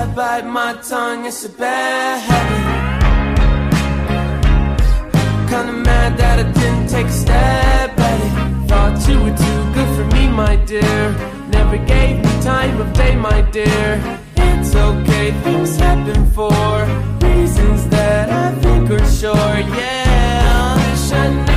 bite my tongue, it's a bad habit. Kinda mad that I didn't take a step at it. Thought you were too good for me, my dear. Never gave me time of day, my dear. It's okay, things happen for reasons that I think are sure. Yeah, I should